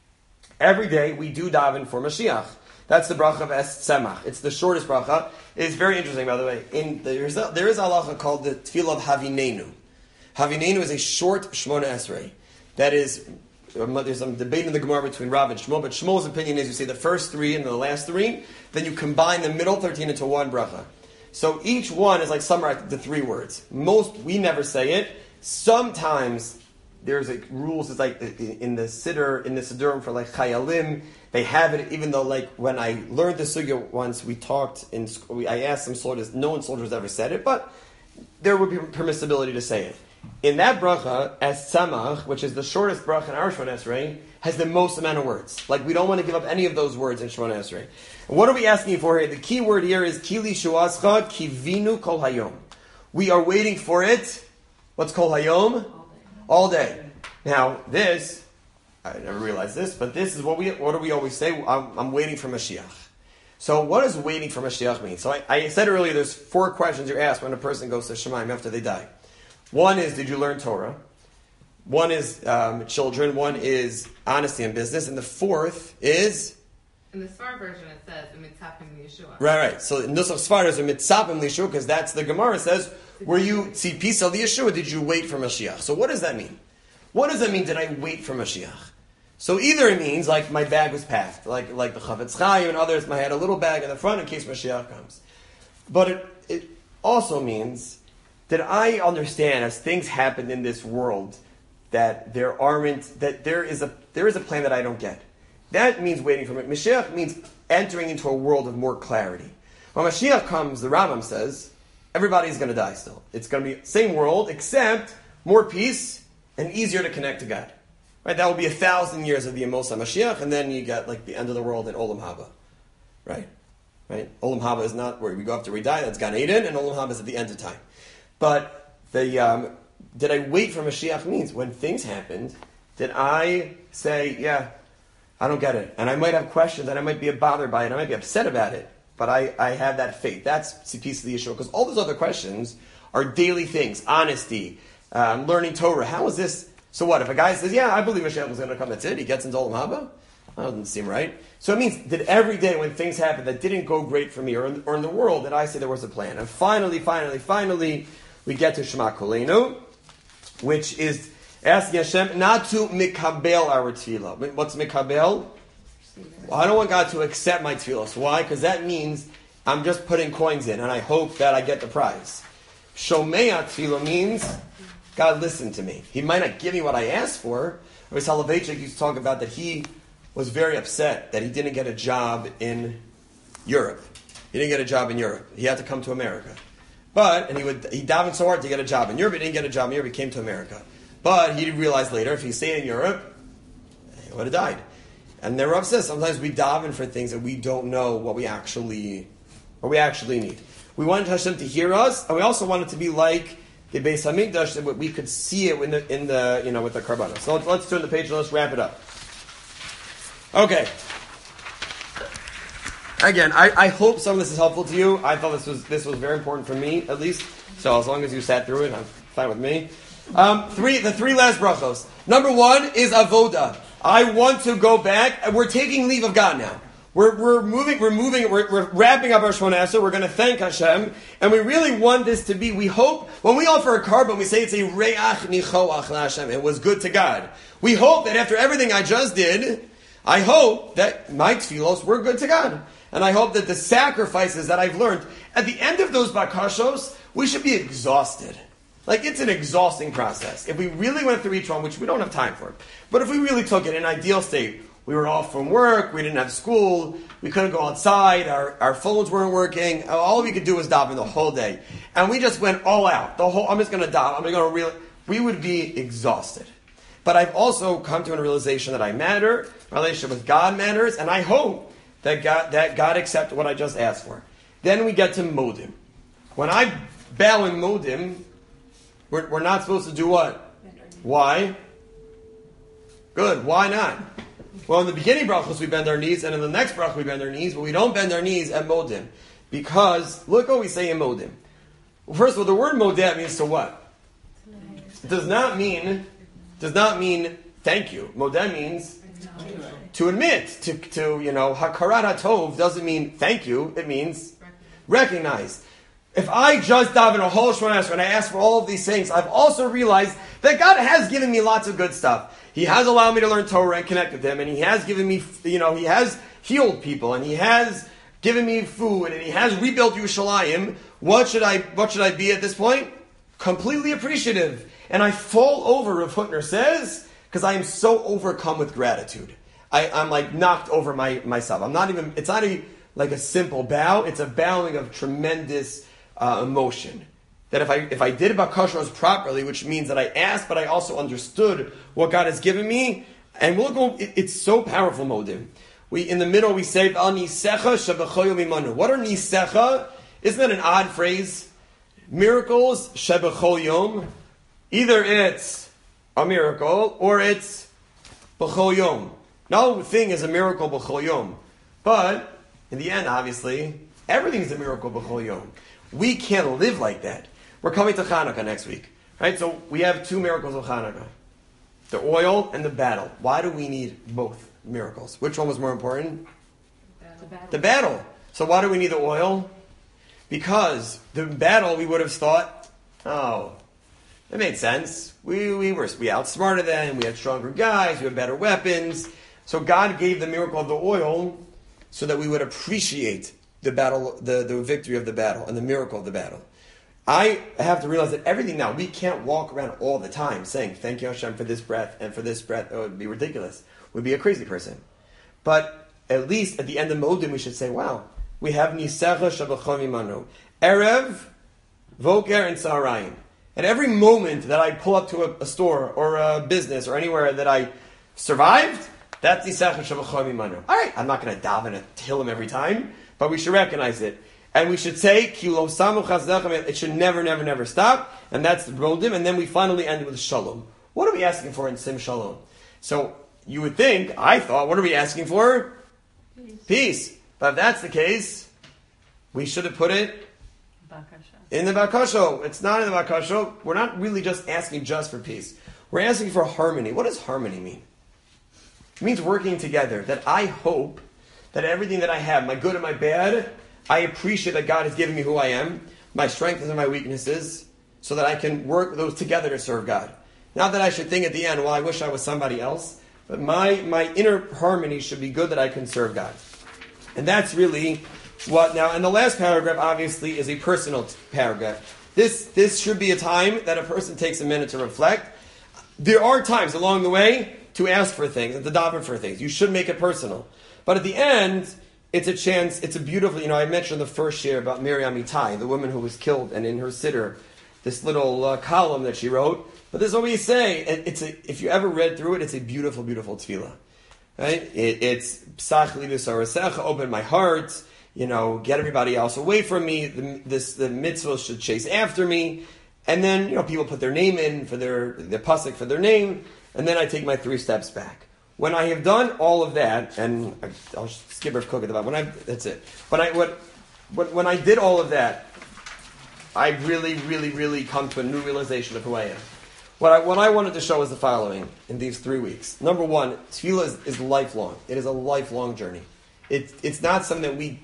Every day we do daven for Mashiach. That's the bracha of Es Tzemach. It's the shortest bracha. It's very interesting, by the way. There is a halacha called the Tefillah of Havinenu. Havinenu is a short Shemona Esrei. That is, there's some debate in the Gemara between Rav and Shmuel, but Shmuel's opinion is you say the first three and the last three, then you combine the middle 13 into one bracha. So each one is summarized to three words. We never say it. Sometimes there's rules. It's in the Siddurim for Chayalim. They have it, even though when I learned the sugya once, we talked in school. I asked some soldiers. No one soldiers ever said it, but there would be permissibility to say it. In that bracha, Es Tzemach, which is the shortest bracha in our Shemona Esrei, has the most amount of words. We don't want to give up any of those words in Shemona Esrei. What are we asking for here? The key word here is Kili Shuascha Kivinu Kol Hayom. We are waiting for it. What's Kol Hayom? All day. Now, this, I never realized this, but this is what do we always say? I'm waiting for Mashiach. So what does waiting for Mashiach mean? So I said earlier, there's 4 questions you're asked when a person goes to Shemaim after they die. One is, did you learn Torah? One is children. One is honesty in business. And the fourth is... In the Sfar version, it says, Mitzapim Yeshua. Right. So in Nusach Sfar, there's a Mitzapim Yeshua, because that's the Gemara says, were you tzipis al Yeshua, did you wait for Mashiach? So what does that mean? What does that mean, did I wait for Mashiach? So either it means, my bag was packed, like the Chavetz Chaim and others, I had a little bag in the front in case Mashiach comes. But it also means that I understand, as things happen in this world, that there is a plan that I don't get. That means waiting for it. Mashiach means entering into a world of more clarity. When Mashiach comes, the Rambam says, everybody's going to die still. It's going to be same world, except more peace and easier to connect to God. Right? That will be 1,000 years of the Emos HaMashiach, and then you get the end of the world in Olam Haba. Right? Olam Haba is not where we go after we die. That's Gan Eden, and Olam Haba is at the end of time. But did I wait for Mashiach means when things happened, did I say, yeah, I don't get it. And I might have questions, and I might be bothered by it, I might be upset about it, but I have that faith. That's a piece of the issue. Because all those other questions are daily things. Honesty, learning Torah. How is this? So what? If a guy says, yeah, I believe Mashiach was going to come, that's it, he gets into Olam Haba? That doesn't seem right. So it means that every day when things happen that didn't go great for me, or in the world, that I say there was a plan. And finally, we get to Shema Kolenu, which is asking Hashem not to mikabel our tefillah. What's mikabel? Well, I don't want God to accept my tefillah. So why? Because that means I'm just putting coins in, and I hope that I get the prize. Shomea tefillah means God listened to me. He might not give me what I asked for. Or Soloveitchik used to talk about that he was very upset that he didn't get a job in Europe. He didn't get a job in Europe. He had to come to America. He davened so hard to get a job in Europe. He didn't get a job in Europe. He came to America. But he realized later, if he stayed in Europe, he would have died. And they were upset. Sometimes we daven for things that we don't know what we actually need. We wanted Hashem to hear us, and we also wanted to be like the Beis Hamikdash, that we could see it with the karbanos. So let's turn the page and let's wrap it up. Okay. Again, I hope some of this is helpful to you. I thought this was very important for me, at least. So as long as you sat through it, I'm fine with me. The three last brachos. Number one is avoda. I want to go back. We're taking leave of God now. We're wrapping up our Shemona Esrei. We're going to thank Hashem, and we really want this to be. We hope when we offer a carbon, we say it's a reach nichoach laHashem. It was good to God. We hope that after everything I just did, I hope that my tefillos were good to God. And I hope that the sacrifices that I've learned, at the end of those bakashos, we should be exhausted. Like, it's an exhausting process. If we really went through each one, which we don't have time for, but if we really took it in an ideal state, we were off from work, we didn't have school, we couldn't go outside, our phones weren't working, all we could do was daven the whole day. And we just went all out. I'm just going to daven, we would be exhausted. But I've also come to a realization that I matter, my relationship with God matters, and I hope that God accepts what I just asked for. Then we get to Modim. When I bow in Modim, we're not supposed to do what? Why? Good. Why not? Well, in the beginning brachos we bend our knees, and in the next brach we bend our knees, but we don't bend our knees at Modim. Because, look what we say in Modim. Well, first of all, the word Modeh means to what? It does not mean thank you. Modeh means to admit, hakarat hatov doesn't mean thank you, it means recognize. If I just daven a whole Shemona Esrei and I ask for all of these things, I've also realized that God has given me lots of good stuff. He has allowed me to learn Torah and connect with Him, and He has given me, He has healed people, and He has given me food, and He has rebuilt Yerushalayim. What should I be at this point? Completely appreciative. And I fall over, Rav Hutner says, because I am so overcome with gratitude. I'm like knocked over myself. It's not like a simple bow, it's a bowing of tremendous emotion. That if I did bakashos properly, which means that I asked, but I also understood what God has given me, and we'll go, it's so powerful, Modim. In the middle we say, Al nisecha shebechoyu mimanu. What are nisecha? Isn't that an odd phrase? Miracles, shebechol yom. Either it's a miracle, or it's bechol yom. No thing is a miracle b'chol yom. But, in the end, obviously, everything is a miracle b'chol yom. We can't live like that. We're coming to Hanukkah next week. Right? So, we have two miracles of Hanukkah. The oil and the battle. Why do we need both miracles? Which one was more important? The battle. So, why do we need the oil? Because the battle, we would have thought, it made sense. We outsmarted them, we had stronger guys, we had better weapons. So God gave the miracle of the oil so that we would appreciate the battle, the victory of the battle and the miracle of the battle. I have to realize that everything now, we can't walk around all the time saying, thank you Hashem for this breath and for this breath. It would be ridiculous. We'd be a crazy person. But at least at the end of Modim, we should say, wow, we have Nisecha Shabachon Imanu. Erev, Voker, and Sarayim. At every moment that I pull up to a store or a business or anywhere that I survived, that's Nisecha Shabachon Imanu. All right, I'm not going to daven and tell him every time, but we should recognize it. And we should say, it should never, never, never stop. And that's the Modim. And then we finally end with Shalom. What are we asking for in Sim Shalom? So you would think, I thought, what are we asking for? Peace. But if that's the case, we should have put it in the Bakasho. It's not in the Bakasho. We're not really just asking just for peace. We're asking for harmony. What does harmony mean? It means working together. That I hope that everything that I have, my good and my bad, I appreciate that God has given me who I am, my strengths and my weaknesses, so that I can work those together to serve God. Not that I should think at the end, well, I wish I was somebody else, but my inner harmony should be good that I can serve God. And that's really what now, and the last paragraph obviously is a personal paragraph. This should be a time that a person takes a minute to reflect. There are times along the way to ask for things and to daven for things. You should make it personal. But at the end, it's a chance, it's a beautiful, I mentioned the first year about Miriam Itai, the woman who was killed, and in her siddur, this little column that she wrote. But this is what we say, if you ever read through it, it's a beautiful, beautiful tefillah. Right? It's Psach li b'sarasecha, open my heart, get everybody else away from me, the mitzvah should chase after me. And then, people put their name in for their pasuk for their name, and then I take my 3 steps back. When I have done all of that, and I'll skip Rav Kook at the bottom. That's it. When I did all of that, I really, really, really come to a new realization of who I am. What I wanted to show is the following in these 3 weeks. Number one, tefillah is lifelong. It is a lifelong journey. It's not something that we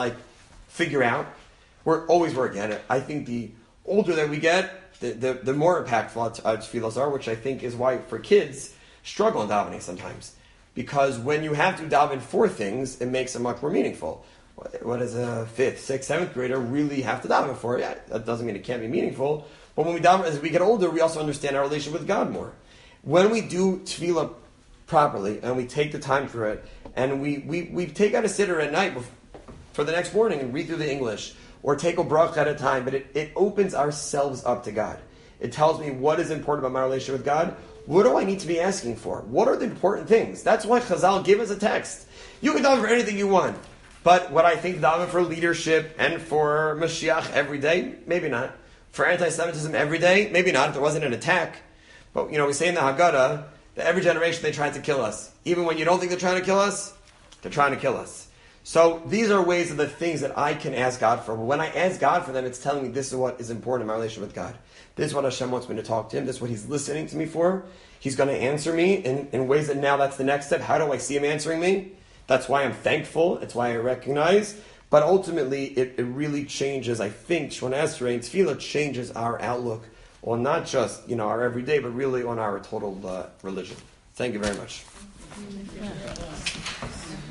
figure out. We're always working at it. I think the older that we get, the more impactful our tefillahs are, which I think is why for kids struggle in davening sometimes. Because when you have to daven for things, it makes it much more meaningful. What does a 5th, 6th, 7th grader really have to daven for? Yeah, that doesn't mean it can't be meaningful. But when we daven, as we get older, we also understand our relationship with God more. When we do tefillah properly, and we take the time for it, and we take out a siddur at night for the next morning and read through the English, or take a bracha at a time, but it opens ourselves up to God. It tells me what is important about my relationship with God. What do I need to be asking for? What are the important things? That's why Chazal give us a text. You can daven for anything you want. But what I think daven for leadership and for Mashiach every day, maybe not. For anti-Semitism every day, maybe not, if there wasn't an attack. But, we say in the Haggadah that every generation they tried to kill us. Even when you don't think they're trying to kill us, they're trying to kill us. So these are ways of the things that I can ask God for. But when I ask God for them, it's telling me this is what is important in my relationship with God. This is what Hashem wants me to talk to Him. This is what He's listening to me for. He's going to answer me in ways that now that's the next step. How do I see Him answering me? That's why I'm thankful. It's why I recognize. But ultimately, it really changes, I think, Shemona Esrei and Tefillah changes our outlook on not just, our everyday, but really on our total religion. Thank you very much.